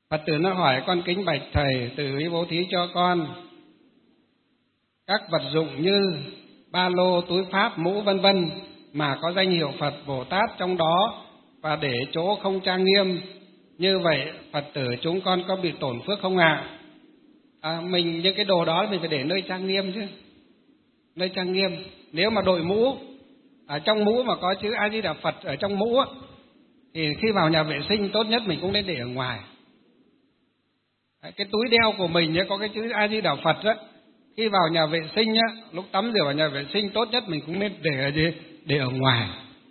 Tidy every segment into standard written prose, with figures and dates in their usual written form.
Phật tử nó hỏi: con kính bạch thầy, từ ý bố thí cho con các vật dụng như ba lô, túi pháp, mũ vân vân mà có danh hiệu Phật Bồ Tát trong đó, và để chỗ không trang nghiêm, như vậy Phật tử chúng con có bị tổn phước không ạ? Mình những cái đồ đó mình phải để nơi trang nghiêm chứ, nơi trang nghiêm. Nếu mà đội mũ, ở trong mũ mà có chữ A Di Đà Phật ở trong mũ á, thì khi vào nhà vệ sinh tốt nhất mình cũng nên để ở ngoài. Cái túi đeo của mình có cái chữ A Di Đà Phật á, khi vào nhà vệ sinh á, lúc tắm rửa vào nhà vệ sinh tốt nhất mình cũng nên để ở gì? Để ở ngoài.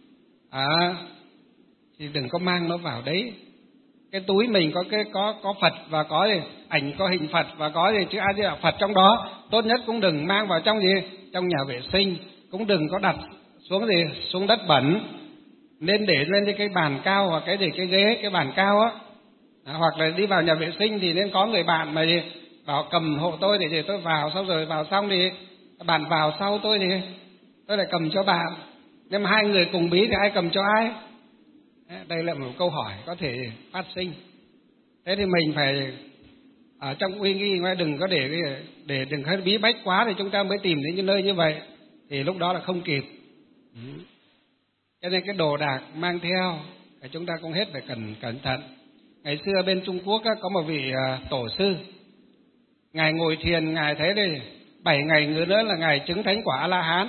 Thì đừng có mang nó vào đấy. Cái túi mình có Phật và có ảnh, có hình Phật và có chữ A Di Đà Phật trong đó, tốt nhất cũng đừng mang vào trong trong nhà vệ sinh, cũng đừng có đặt xuống xuống đất bẩn, nên để lên cái bàn cao hoặc cái ghế, cái bàn cao á. Hoặc là đi vào nhà vệ sinh thì nên có người bạn mà bảo cầm hộ tôi để tôi vào, xong rồi vào xong thì bạn vào sau tôi thì tôi lại cầm cho bạn. Nhưng mà hai người cùng bí thì ai cầm cho ai? Đây là một câu hỏi có thể phát sinh. Thế thì mình phải ở trong uy nghi, đừng có để đừng có bí bách quá thì chúng ta mới tìm đến những nơi như vậy, thì lúc đó là không kịp. Cho nên cái đồ đạc mang theo thì chúng ta cũng hết phải cẩn thận. Ngày xưa bên Trung Quốc có một vị tổ sư, ngài ngồi thiền, ngài thấy 7 ngày nữa là ngài chứng thánh quả A La Hán.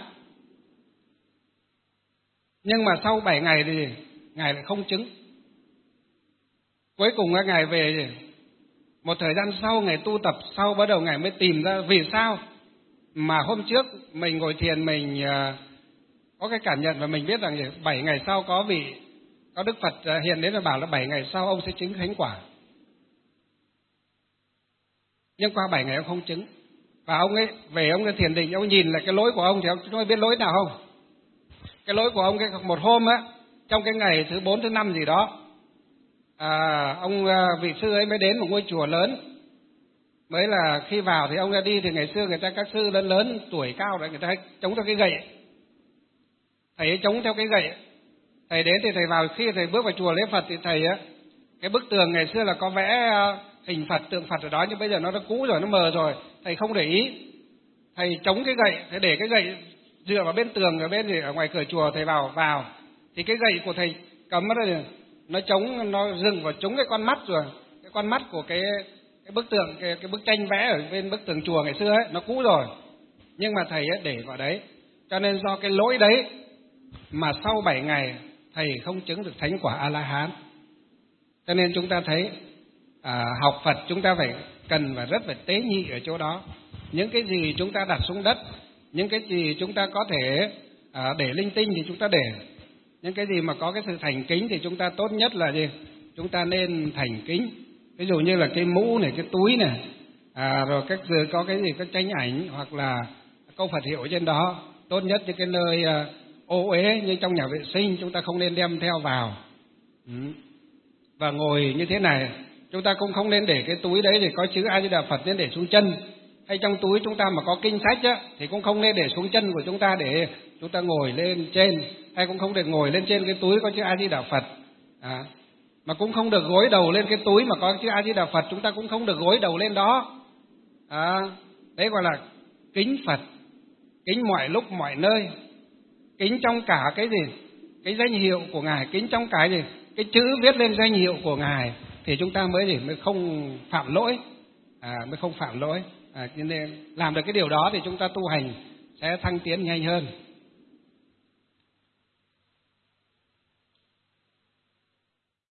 Nhưng mà sau 7 ngày thì ngài lại không chứng. Cuối cùng ngài về, một thời gian sau ngài tu tập sau, bắt đầu ngài mới tìm ra vì sao mà hôm trước mình ngồi thiền mình có cái cảm nhận và mình biết rằng 7 ngày sau có Đức Phật hiện đến và bảo là 7 ngày sau ông sẽ chứng thánh quả. Nhưng qua 7 ngày ông không chứng. Và ông ấy về, ông ấy thiền định, ông nhìn lại cái lối của ông thì ông có biết lối nào không? Cái lối của ông một hôm á, trong cái ngày thứ 4 thứ 5 gì đó, ông vị sư ấy mới đến một ngôi chùa lớn. Mới là khi vào thì ông ra đi thì ngày xưa các sư lớn tuổi cao rồi, người ta hay chống theo cái gậy. Thầy ấy chống theo cái gậy. Thầy đến thì thầy vào, khi thầy bước vào chùa lễ Phật thì thầy á, cái bức tường ngày xưa là có vẽ hình Phật, tượng Phật ở đó, nhưng bây giờ nó đã cũ rồi, nó mờ rồi, thầy không để ý. Thầy chống cái gậy, thầy để cái gậy dựa vào bên tường, ở ngoài cửa chùa. Thầy vào thì cái gậy của thầy cầm nó chống, nó dừng vào trúng cái con mắt rồi. Cái con mắt của cái bức tượng, cái bức tranh vẽ ở bên bức tường chùa ngày xưa ấy, nó cũ rồi. Nhưng mà thầy ấy để vào đấy. Cho nên do cái lỗi đấy mà sau 7 ngày thầy không chứng được thánh quả A La Hán. Cho nên chúng ta thấy học Phật chúng ta cần và rất phải tế nhị ở chỗ đó. Những cái gì chúng ta đặt xuống đất, những cái gì chúng ta có thể để linh tinh thì chúng ta để. Những cái gì mà có cái sự thành kính thì chúng ta tốt nhất là chúng ta nên thành kính. Ví dụ như là cái mũ này, cái túi này, rồi có cái gì, có tranh ảnh hoặc là câu Phật hiệu trên đó. Tốt nhất những cái nơi ô uế như trong nhà vệ sinh chúng ta không nên đem theo vào. Và ngồi như thế này, chúng ta cũng không nên để cái túi đấy thì có chữ A Di Đà Phật nên để xuống chân. Hay trong túi chúng ta mà có kinh sách á, thì cũng không nên để xuống chân của chúng ta để chúng ta ngồi lên trên. Hay cũng không được ngồi lên trên cái túi có chữ A Di Đà Phật. Mà cũng không được gối đầu lên cái túi mà có chữ A Di Đà Phật, chúng ta cũng không được gối đầu lên đó. Đấy gọi là kính Phật, kính mọi lúc mọi nơi, kính trong cả cái gì, cái danh hiệu của Ngài, kính trong cái gì, cái chữ viết lên danh hiệu của Ngài, thì chúng ta mới không phạm lỗi, mới không phạm lỗi. Nên làm được cái điều đó thì chúng ta tu hành sẽ thăng tiến nhanh hơn.